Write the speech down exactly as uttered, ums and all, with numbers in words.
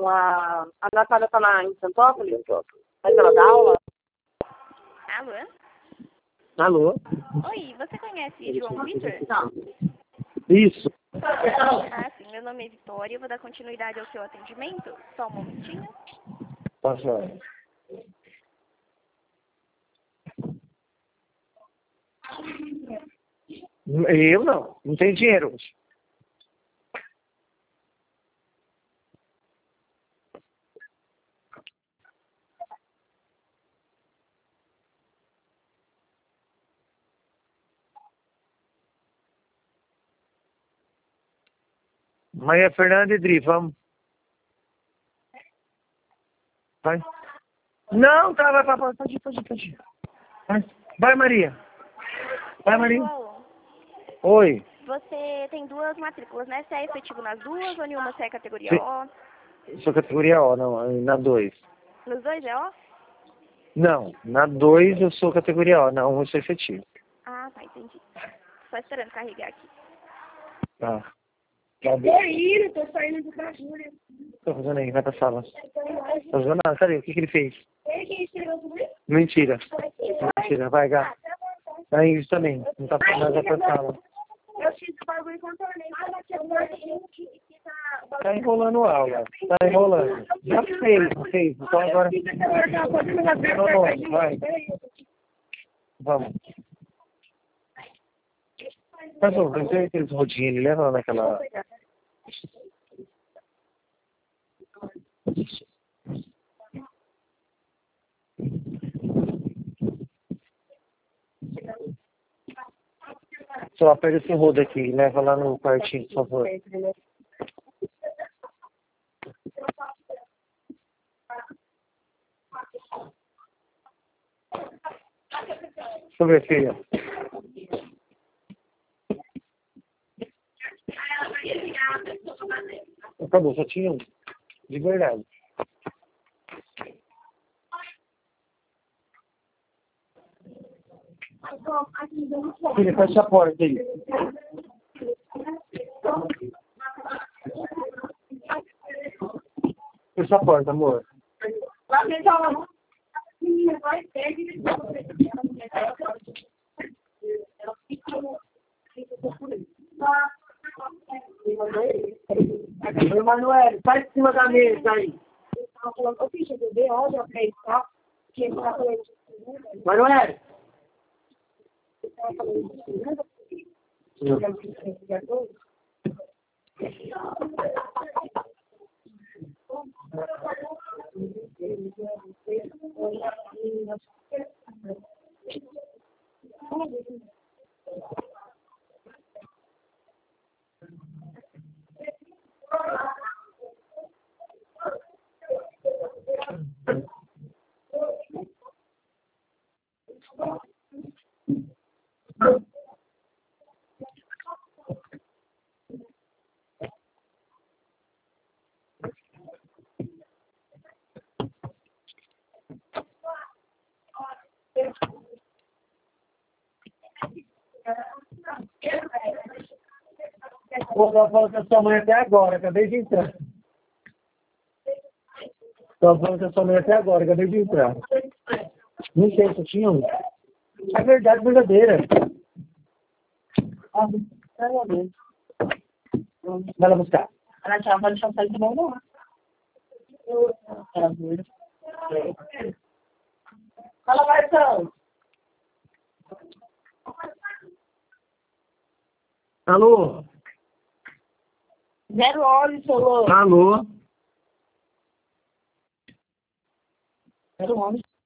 Não, a, a Natália tá lá em Santópolis. Mas ela dá aula. Alô? Alô? Oi, você conhece João Vitor? Isso. Ah, sim, meu nome é Vitória, eu vou dar continuidade ao seu atendimento. Só um momentinho. Passa. Eu não, não tenho dinheiro hoje. Maria Fernanda e Dri, vamos. Vai. Não, tá, vai, vai, vai, pode ir, pode ir, pode ir. Vai, vai Maria. Vai, Maria. João, Oi. você tem duas matrículas, né? Você é efetivo nas duas ou nenhuma você é categoria Sim. O? Sou categoria O, não, na dois. Nos dois é O? Não, na dois eu sou categoria O, na um eu sou efetivo. Ah, tá, entendi. Só esperando carregar aqui. Tá. Cadê? Oi, tô saindo do Júlia. Tô fazendo aí, vai pra sala. Tá fazendo nada, cadê? O que que ele fez? Ele que escreveu tudo isso? Mentira. Mentira, vai, Gá. É isso também, não tá fazendo nada pra sala. Eu fiz o bagulho e contornei. Ah, mas eu guardei que tá... Tá enrolando aula, tá enrolando. Já fez, já fez, então agora... Não, não, vai. Vamos. Mas, ô, mas tem aqueles rodinhos, ele leva lá naquela... Só pega esse rodo aqui e leva lá no quartinho, por favor. Deixa eu ver, filha. Acabou, só tinha um. De verdade. Filha, fecha a porta aí. Fecha a porta, amor. Lá dentro, ela vai pegar e Manuel, sai de cima da mesa aí. Tava falando, ô ficha, bebê, olha, eu falei, tá? Que ele tá falando. Manuel! Tava falando Pô, tava falando com a sua mãe até agora, acabei de entrar. Tava falando com a sua mãe até agora, acabei de entrar. Não sei, só tinha um. É verdade verdadeira. Ah, vai lá buscar. ela já vai deixar sair de mão, não. Fala, Marcão. Alô? Zero óleo, seu Alô? Zero óleo.